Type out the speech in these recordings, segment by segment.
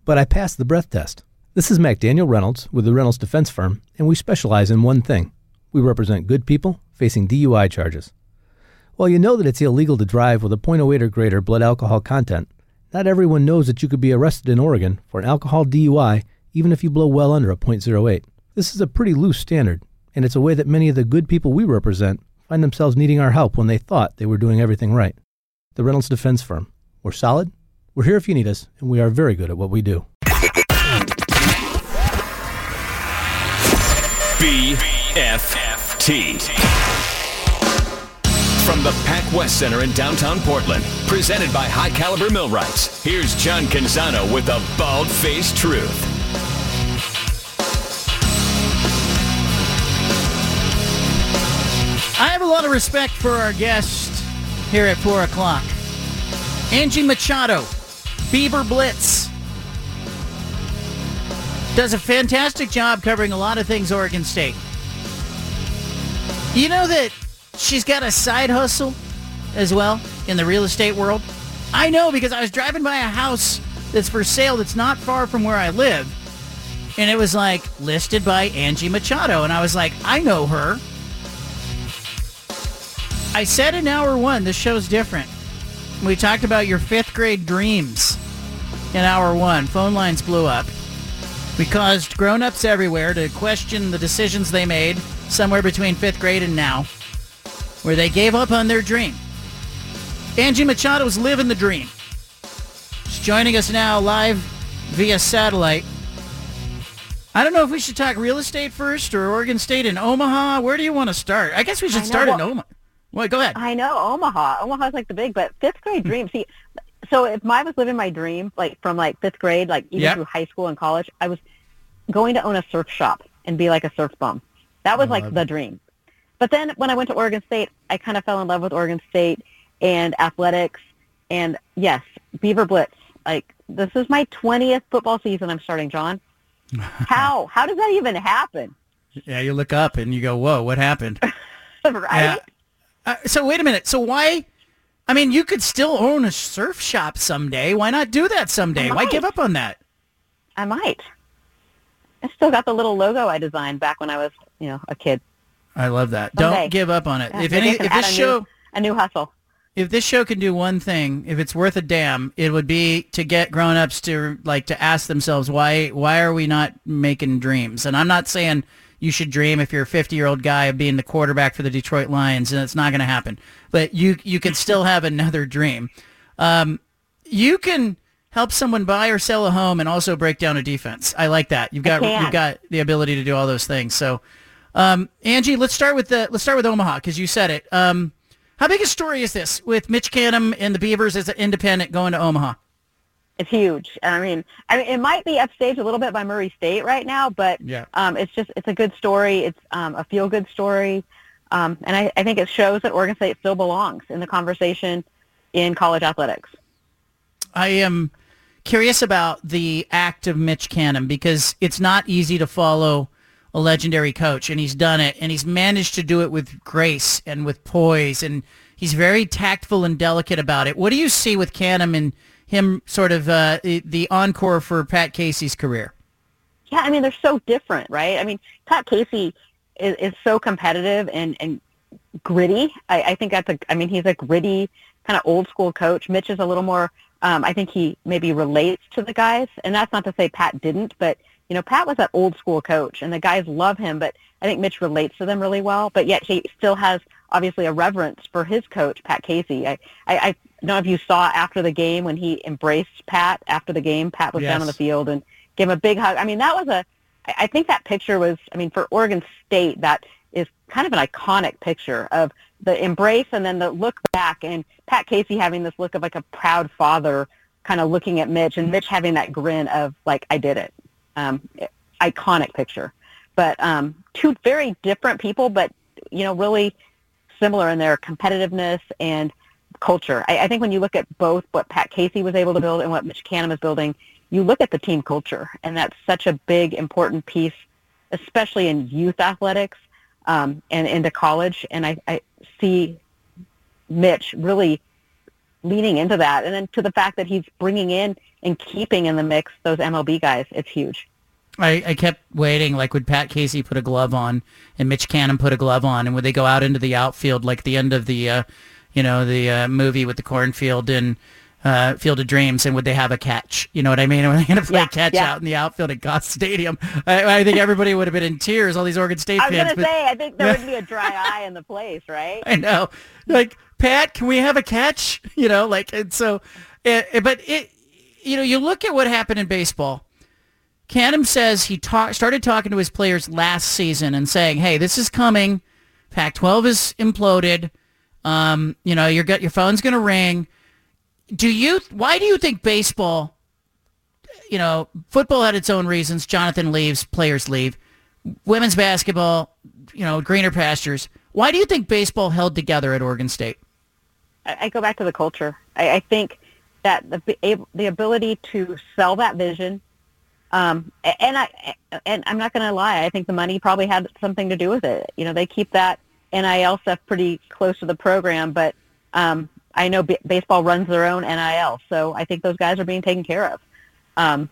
but I passed the breath test. This is McDaniel Reynolds with the Reynolds Defense Firm, and we specialize in one thing. We represent good people facing DUI charges. While you know that it's illegal to drive with a .08 or greater blood alcohol content, not everyone knows that you could be arrested in Oregon for an alcohol DUI even if you blow well under a .08. This is a pretty loose standard, and it's a way that many of the good people we represent find themselves needing our help when they thought they were doing everything right. The Reynolds Defense Firm. We're solid, we're here if you need us, and we are very good at what we do. BFFT. From the Pac West Center in downtown Portland, presented by High Caliber Millwrights, here's John Canzano with the bald-faced truth. I have a lot of respect for our guest here at 4 o'clock. Angie Machado, Beaver Blitz. Does a fantastic job covering a lot of things Oregon State. You know that she's got a side hustle as well in the real estate world? I know because I was driving by a house that's for sale that's not far from where I live. And it was like listed by Angie Machado. And I was like, I know her. I said in hour one, this show's different. We talked about your fifth grade dreams in hour one. Phone lines blew up. We caused grown-ups everywhere to question the decisions they made somewhere between fifth grade and now, where they gave up on their dream. Angie Machado's living the dream. She's joining us now live via satellite. I don't know if we should talk real estate first or Oregon State in Omaha. Where do you want to start? I guess we should start in Omaha. Well, go ahead. I know, Omaha. Omaha's like the big, but fifth grade dream. See, so if I was living my dream, like from like fifth grade, like even through high school and college, I was going to own a surf shop and be like a surf bum. That was like the dream. But then when I went to Oregon State, I kind of fell in love with Oregon State and athletics. And yes, Beaver Blitz. Like, this is my 20th football season I'm starting, John. How does that even happen? Yeah, you look up and you go, whoa, what happened? Right? So wait a minute. So why, I mean, you could still own a surf shop someday. Why not do that someday? Why give up on that? I might. I still got the little logo I designed back when I was, a kid. I love that. Someday. Don't give up on it. Yeah, If this show, a new hustle. If this show can do one thing, if it's worth a damn, it would be to get grown-ups to ask themselves why are we not making dreams? And I'm not saying you should dream if you're a 50-year-old guy of being the quarterback for the Detroit Lions, and it's not going to happen. But you can still have another dream. You can help someone buy or sell a home and also break down a defense. I like that. You've got the ability to do all those things. So, Angie, let's start with Omaha because you said it. How big a story is this with Mitch Canham and the Beavers as an independent going to Omaha? It's huge. I mean, it might be upstaged a little bit by Murray State right now, but it's a good story. It's a feel-good story, and I think it shows that Oregon State still belongs in the conversation in college athletics. I am curious about the act of Mitch Canham because it's not easy to follow a legendary coach, and he's done it, and he's managed to do it with grace and with poise, and he's very tactful and delicate about it. What do you see with Canham and him sort of the encore for Pat Casey's career? Yeah, I mean, they're so different, right? I mean, Pat Casey is so competitive and gritty. I think he's a gritty kind of old school coach. Mitch is a little more, I think he maybe relates to the guys, and that's not to say Pat didn't, but Pat was that old school coach, and the guys love him, but I think Mitch relates to them really well, but yet he still has obviously a reverence for his coach, Pat Casey. I don't know if you saw after the game when he embraced Pat after the game. Pat was down on the field and gave him a big hug. I mean, I think that picture was, for Oregon State, that is kind of an iconic picture of the embrace and then the look back, and Pat Casey having this look of like a proud father kind of looking at Mitch, and Mitch having that grin of like, I did it. Iconic picture, but two very different people, but really similar in their competitiveness and culture. I think when you look at both what Pat Casey was able to build and what Mitch Canham is building, you look at the team culture, and that's such a big, important piece, especially in youth athletics and into college. And I see Mitch really leaning into that. And then to the fact that he's bringing in and keeping in the mix those MLB guys, it's huge. I kept waiting, like, would Pat Casey put a glove on and Mitch Canham put a glove on, and would they go out into the outfield like the end of the, the movie with the cornfield and Field of Dreams, and would they have a catch? You know what I mean? Are they going to play catch out in the outfield at Goss Stadium? I think everybody would have been in tears, all these Oregon State fans. I was going to say, I think there would be a dry eye in the place, right? I know. Like, Pat, can we have a catch? You look at what happened in baseball. Canham says he started talking to his players last season and saying, hey, this is coming. Pac-12 is imploded. Your phone's going to ring. Why do you think baseball, football had its own reasons. Jonathan leaves, players leave. Women's basketball, greener pastures. Why do you think baseball held together at Oregon State? I go back to the culture. I think that the ability to sell that vision, and I'm not going to lie, I think the money probably had something to do with it. They keep that NIL stuff pretty close to the program, but I know baseball runs their own NIL, so I think those guys are being taken care of.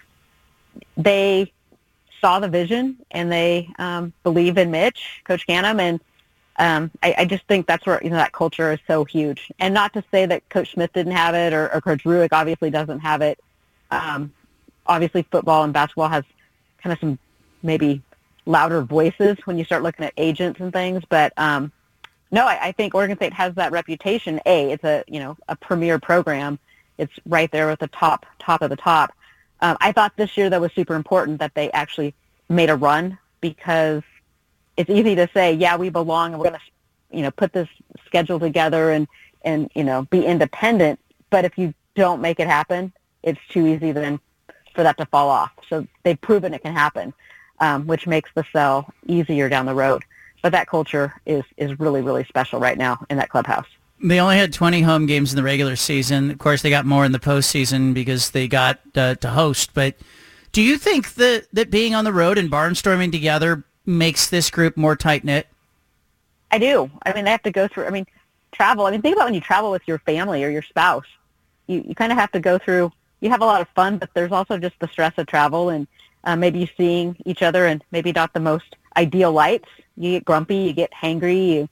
They saw the vision, and they believe in Mitch, Coach Canham, and I just think that's where that culture is so huge. And not to say that Coach Smith didn't have it, or Coach Ruick obviously doesn't have it. Obviously, football and basketball has kind of some maybe louder voices when you start looking at agents and things. But no, I think Oregon State has that reputation. It's a premier program. It's right there at the top of the top. I thought this year that was super important that they actually made a run, because it's easy to say, yeah, we belong and we're going to put this schedule together and be independent. But if you don't make it happen, it's too easy then for that to fall off. So they've proven it can happen, which makes the sell easier down the road. But that culture is really, really special right now in that clubhouse. They only had 20 home games in the regular season. Of course, they got more in the postseason because they got to host. But do you think that being on the road and barnstorming together makes this group more tight-knit? I do. I mean, they have to go through, travel. Think about when you travel with your family or your spouse. You kind of have to go through, you have a lot of fun, but there's also just the stress of travel and maybe seeing each other and maybe not the most ideal lights. You get grumpy, you get hangry,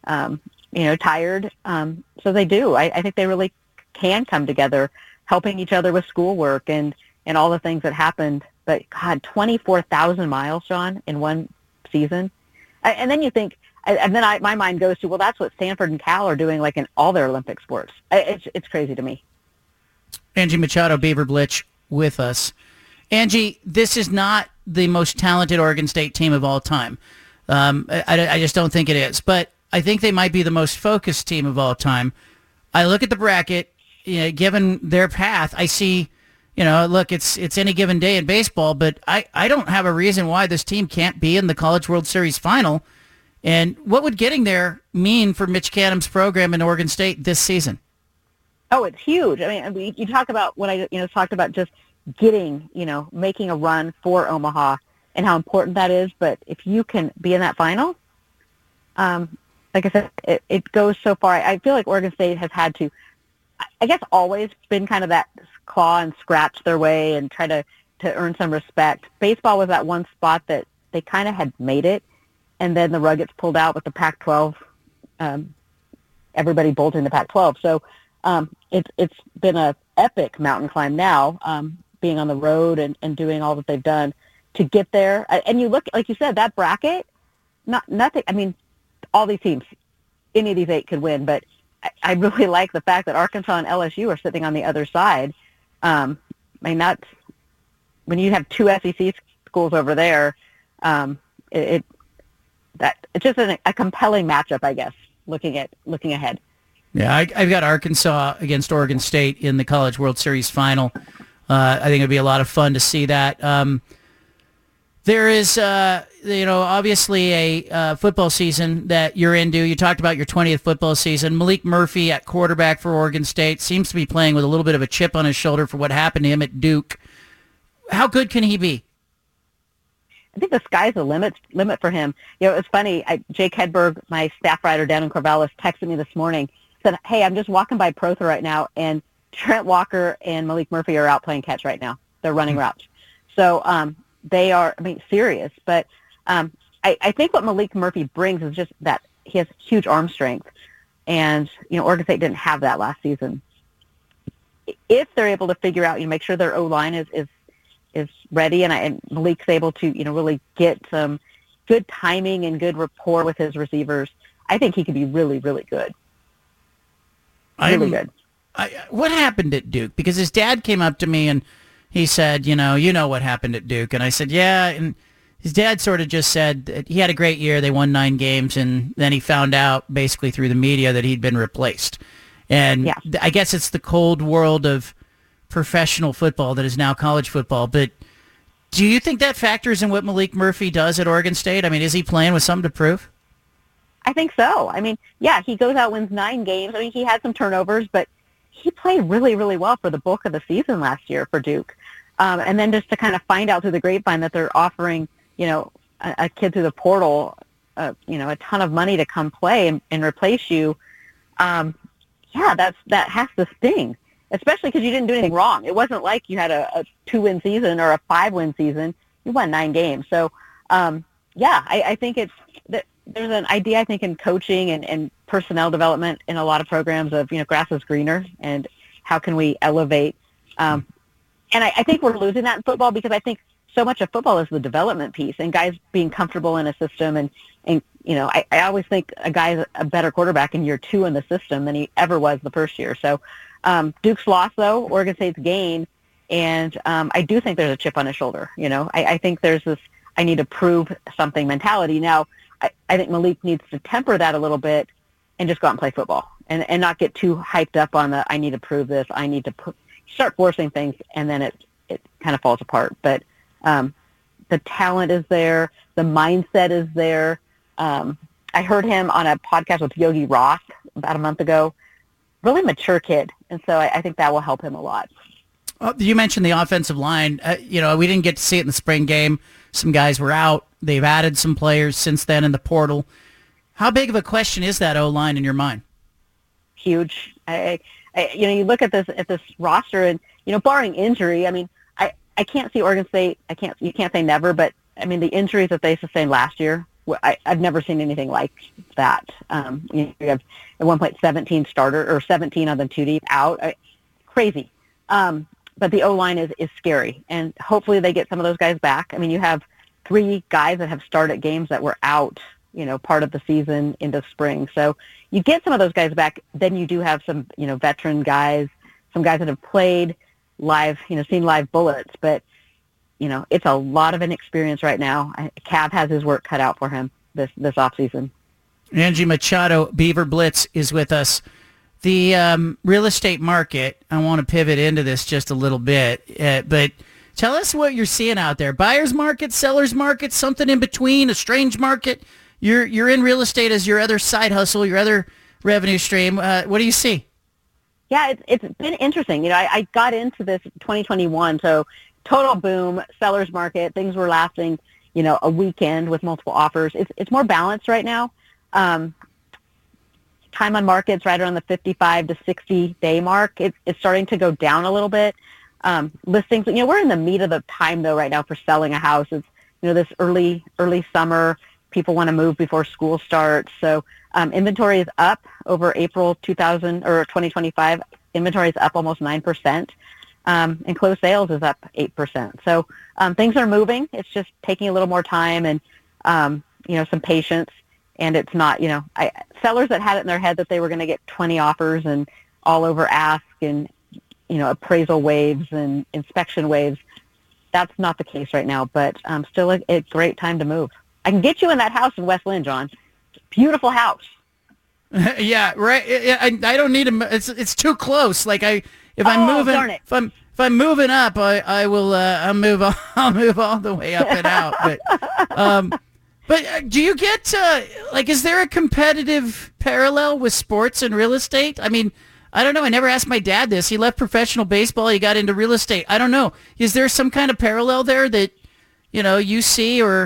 tired. So they do. I think they really can come together, helping each other with schoolwork and all the things that happened. But, God, 24,000 miles, John, in one season. And then you think, and then my mind goes to, well, that's what Stanford and Cal are doing, like in all their Olympic sports. It's crazy to me. Angie Machado, Beaver Blitch, with us. Angie, this is not the most talented Oregon State team of all time. I just don't think it is. But I think they might be the most focused team of all time. I look at the bracket, given their path, I see, look, it's any given day in baseball, but I don't have a reason why this team can't be in the College World Series final. And what would getting there mean for Mitch Canham's program in Oregon State this season? Oh, it's huge. You talk about what I talked about, just getting, making a run for Omaha and how important that is. But if you can be in that final, like I said, it goes so far. I feel like Oregon State has had to, I guess, always been kind of that claw and scratch their way and try to earn some respect. Baseball was that one spot that they kind of had made it, and then the rug gets pulled out with the Pac-12, everybody bolting the Pac-12. So it's been a epic mountain climb now, being on the road and doing all that they've done to get there. And you look, like you said, that bracket, nothing. All these teams, any of these 8 could win, but I really like the fact that Arkansas and LSU are sitting on the other side. That's when you have 2 SEC schools over there. It's just a compelling matchup, I guess. Looking ahead. Yeah, I've got Arkansas against Oregon State in the College World Series final. I think it'd be a lot of fun to see that. There is, obviously a football season that you're into. You talked about your 20th football season. Malik Murphy at quarterback for Oregon State seems to be playing with a little bit of a chip on his shoulder for what happened to him at Duke. How good can he be? I think the sky's the limit for him. It's funny. Jake Hedberg, my staff writer down in Corvallis, texted me this morning. said, hey, I'm just walking by Prother right now, and Trent Walker and Malik Murphy are out playing catch right now. They're running routes. So they are, serious. But I think what Malik Murphy brings is just that he has huge arm strength. And, Oregon State didn't have that last season. If they're able to figure out, make sure their O-line is ready, and Malik's able to, really get some good timing and good rapport with his receivers, I think he could be really, really good. Really good. What happened at Duke? Because his dad came up to me and he said, you know what happened at Duke. And I said, yeah. And his dad sort of just said that he had a great year. They won 9 games. And then he found out basically through the media that he'd been replaced. And yeah. I guess it's the cold world of professional football that is now college football. But do you think that factors in what Malik Murphy does at Oregon State? Is he playing with something to prove? I think so. Yeah, he goes out, wins 9 games. He had some turnovers, but he played really, really well for the bulk of the season last year for Duke. And then just to kind of find out through the grapevine that they're offering, a kid through the portal, a ton of money to come play and replace you. That has to sting, especially because you didn't do anything wrong. It wasn't like you had a 2-win season or a 5-win season. You won 9 games. So, I think there's an idea, I think, in coaching and personnel development in a lot of programs of, grass is greener and how can we elevate. And I think we're losing that in football because I think so much of football is the development piece and guys being comfortable in a system. And I always think a guy's a better quarterback in year 2 in the system than he ever was the first year. So Duke's loss, though, Oregon State's gain. And I do think there's a chip on his shoulder. I think there's this I need to prove something mentality. Now, I think Malik needs to temper that a little bit and just go out and play football and not get too hyped up on the I need to prove this, I need to start forcing things, and then it kind of falls apart. But the talent is there. The mindset is there. I heard him on a podcast with Yogi Roth about a month ago. Really mature kid, and so I think that will help him a lot. You mentioned the offensive line. We didn't get to see it in the spring game. Some guys were out. They've added some players since then in the portal. How big of a question is that O-line in your mind? Huge. You look at this roster, and barring injury, I can't see Oregon State. You can't say never, but the injuries that they sustained last year, I've never seen anything like that. You have at one point 17 starter or 17 on the 2 deep out, crazy. But the O-line is scary, and hopefully they get some of those guys back. You have 3 guys that have started games that were out, part of the season into spring. So you get some of those guys back, then you do have some, veteran guys, some guys that have played live, seen live bullets. But, it's a lot of inexperience right now. Cav has his work cut out for him this offseason. Angie Machado, Beaver Blitz, is with us. The real estate market, I want to pivot into this just a little bit, but tell us what you're seeing out there. Buyer's market, seller's market, something in between, a strange market. You're in real estate as your other side hustle, your other revenue stream. What do you see? Yeah, it's been interesting. I got into this 2021, so total boom, seller's market. Things were lasting, a weekend with multiple offers. It's more balanced right now. Time on market's right around the 55 to 60 day mark. It's starting to go down a little bit. Listings, we're in the meat of the time though right now for selling a house. It's, this early summer, people want to move before school starts. So inventory is up over April 2025. Inventory is up almost 9%. And closed sales is up 8%. So things are moving. It's just taking a little more time and, some patience. And it's not, sellers that had it in their head that they were going to get 20 offers and all over ask and, appraisal waves and inspection waves. That's not the case right now, but still a great time to move. I can get you in that house in West Lynn, John. Beautiful house. Yeah, right. I don't need to. It's too close. Like if I'm moving, darn it. if I'm moving up, I will. I'll move all the way up and out. But do you get is there a competitive parallel with sports and real estate? I don't know. I never asked my dad this. He left professional baseball. He got into real estate. I don't know. Is there some kind of parallel there that you see, or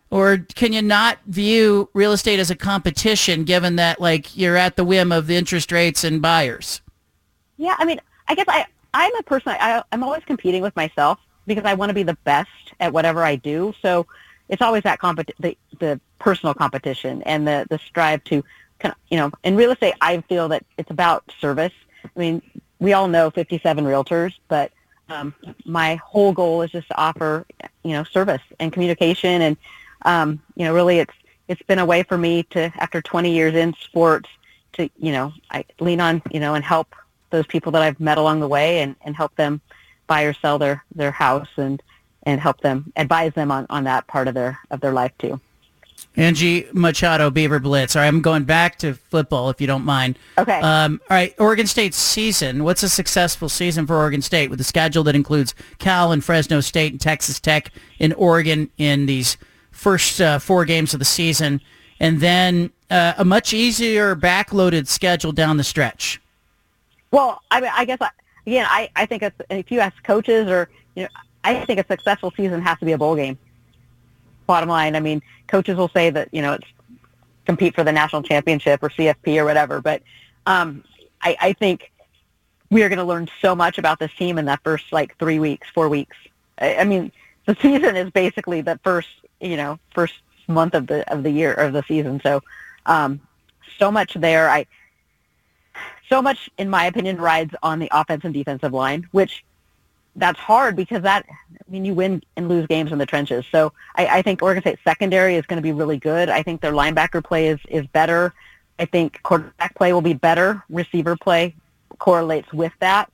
Or can you not view real estate as a competition, given that like you're at the whim of the interest rates and buyers? Yeah, I mean, I guess I'm a person, I'm always competing with myself because I want to be the best at whatever I do. So it's always that the personal competition and the strive to, in real estate, I feel that it's about service. I mean, we all know 57 realtors, but my whole goal is just to offer, service and communication. And, really it's been a way for me to, after 20 years in sports, to, I lean on, and help those people that I've met along the way and help them buy or sell their house and help them, advise them on that part of their life too. Angie Machado, Beaver Blitz. All right, I'm going back to football, if you don't mind. Okay. All right, Oregon State's season. What's a successful season for Oregon State with a schedule that includes Cal and Fresno State and Texas Tech in Oregon in these first 4 games of the season, and then a much easier backloaded schedule down the stretch? Well, I mean, I guess, I think if you ask coaches or, I think a successful season has to be a bowl game. Bottom line, I mean, coaches will say that, it's compete for the national championship or CFP or whatever, but I think we are going to learn so much about this team in that first, 3 weeks, 4 weeks. I mean, the season is basically the first month of the year, of the season. So, so much there. So much, in my opinion, rides on the offense and defensive line, which that's hard because you win and lose games in the trenches. So I think Oregon State's secondary is going to be really good. I think their linebacker play is better. I think quarterback play will be better. Receiver play correlates with that.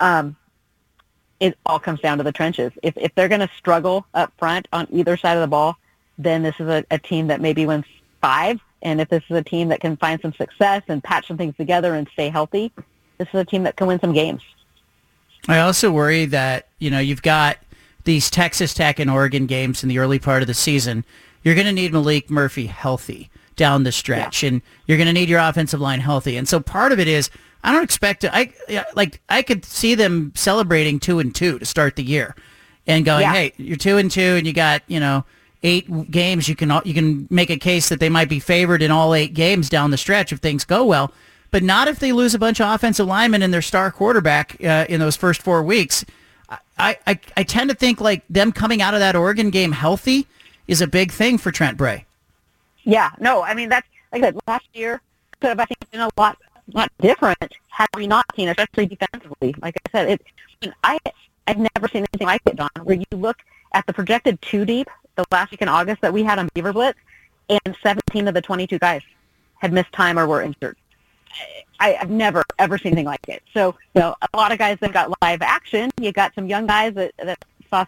It all comes down to the trenches. If they're going to struggle up front on either side of the ball, then this is a team that maybe wins 5. And if this is a team that can find some success and patch some things together and stay healthy, this is a team that can win some games. I also worry that, you've got these Texas Tech and Oregon games in the early part of the season. You're going to need Malik Murphy healthy down the stretch, and you're going to need your offensive line healthy. And so part of it is, I don't expect to, I could see them celebrating 2-2 to start the year and going, hey, you're 2-2 and you got, 8 games. You can make a case that they might be favored in all 8 games down the stretch if things go well. But not if they lose a bunch of offensive linemen and their star quarterback in those first 4 weeks. I tend to think like them coming out of that Oregon game healthy is a big thing for Trent Bray. Yeah, no, I mean, that's, like I said, last year could have, I think, been a lot different had we not seen, especially defensively. Like I said, I've never seen anything like it, Don, where you look at the projected 2 deep the last week in August that we had on Beaver Blitz, and 17 of the 22 guys had missed time or were injured. I've never, ever seen anything like it. So, a lot of guys that got live action, you got some young guys that saw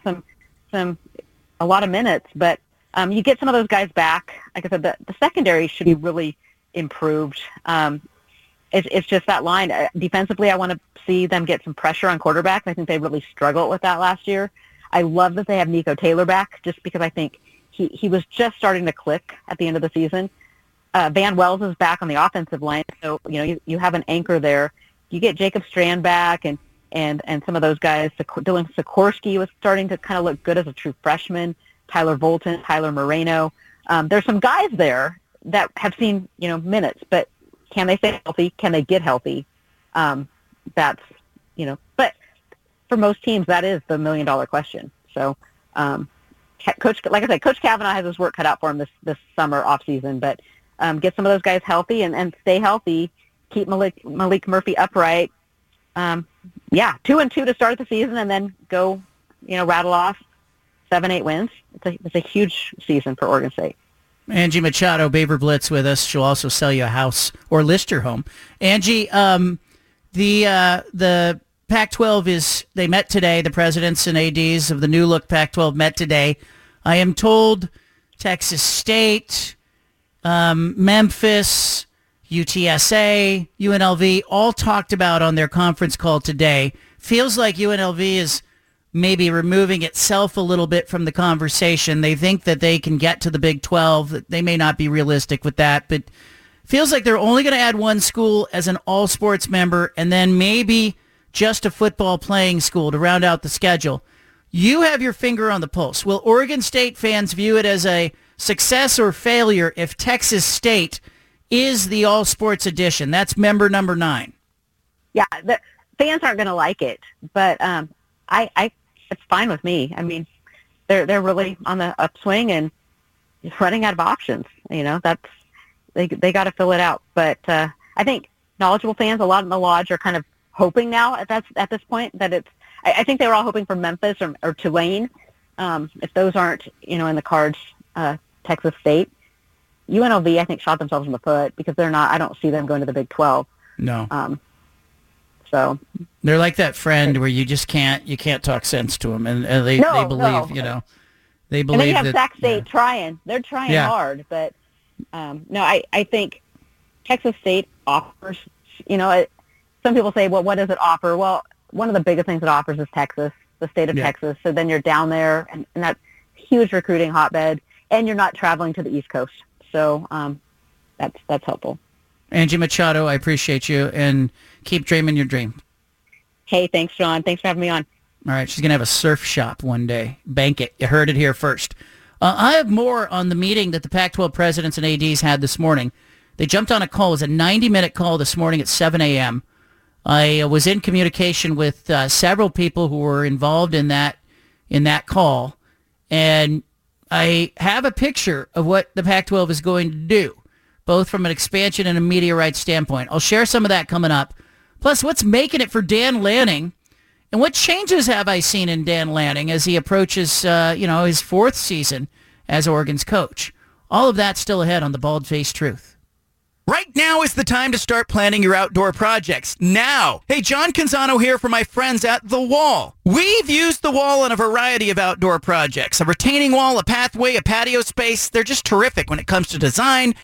a lot of minutes, but you get some of those guys back. Like I said, the secondary should be really improved. It's just that line. Defensively, I want to see them get some pressure on quarterbacks. I think they really struggled with that last year. I love that they have Nico Taylor back just because I think he was just starting to click at the end of the season. Van Wells is back on the offensive line, so you have an anchor there. You get Jacob Strand back, and some of those guys. Dylan Sikorsky was starting to kind of look good as a true freshman. Tyler Volton, Tyler Moreno. There's some guys there that have seen minutes, but can they stay healthy? Can they get healthy? But for most teams, that is the $1 million question. So, Coach, like I said, Coach Kavanaugh has his work cut out for him this summer off season, but get some of those guys healthy and stay healthy. Keep Malik Murphy upright. 2-2 to start the season, and then go, rattle off 7-8 wins. It's a huge season for Oregon State. Angie Machado, Beaver Blitz, with us. She'll also sell you a house or list your home. Angie, the Pac-12 they met today. The presidents and ADs of the new look Pac-12 met today. I am told Texas State, Memphis, UTSA, UNLV all talked about on their conference call today. Feels like UNLV is maybe removing itself a little bit from the conversation. They think that they can get to the Big 12. They may not be realistic with that, but feels like they're only going to add one school as an all-sports member and then maybe just a football playing school to round out the schedule. You have your finger on the pulse. Will Oregon State fans view it as a success or failure if Texas State is the all sports edition? That's member number 9. Yeah, the fans aren't going to like it, but I it's fine with me. I mean, they're really on the upswing and running out of options. You know, that's they got to fill it out. But I think knowledgeable fans, a lot in the lodge, are kind of hoping now at this point that it's. I think they were all hoping for Memphis or Tulane. If those aren't, in the cards, Texas State, UNLV, I think, shot themselves in the foot because they're not. I don't see them going to the Big 12. No. So they're like that friend where you just can't talk sense to them, and they believe, they believe. And then you have that, Sac State trying. They're trying hard, but no, I think Texas State offers. Some people say, well, what does it offer? Well, one of the biggest things it offers is Texas, the state of Texas. So then you're down there, and that huge recruiting hotbed, and you're not traveling to the East Coast. So that's helpful. Angie Machado, I appreciate you, and keep dreaming your dream. Hey, thanks, John. Thanks for having me on. All right, she's going to have a surf shop one day. Bank it. You heard it here first. I have more on the meeting that the Pac-12 presidents and ADs had this morning. They jumped on a call. It was a 90-minute call this morning at 7 a.m. I was in communication with several people who were involved in that call, and I have a picture of what the Pac-12 is going to do, both from an expansion and a media rights standpoint. I'll share some of that coming up. Plus, what's making it for Dan Lanning, and what changes have I seen in Dan Lanning as he approaches, his 4th season as Oregon's coach? All of that still ahead on The Bald-Faced Truth. Right now is the time to start planning your outdoor projects. Now! Hey, John Canzano here for my friends at The Wall. We've used The Wall on a variety of outdoor projects. A retaining wall, a pathway, a patio space. They're just terrific when it comes to design